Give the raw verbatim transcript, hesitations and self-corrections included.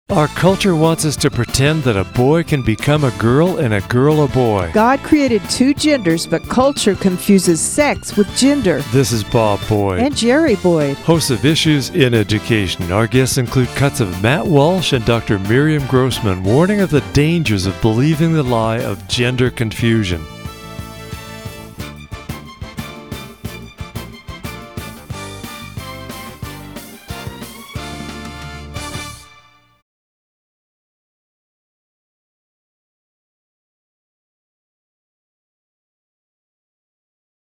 Our culture wants us to pretend that a boy can become a girl and a girl a boy. God created two genders, but culture confuses sex with gender. This is Bob Boyd. And Jerry Boyd. Hosts of Issues in Education. Our guests include cuts of Matt Walsh and Doctor Miriam Grossman, warning of the dangers of believing the lie of gender confusion.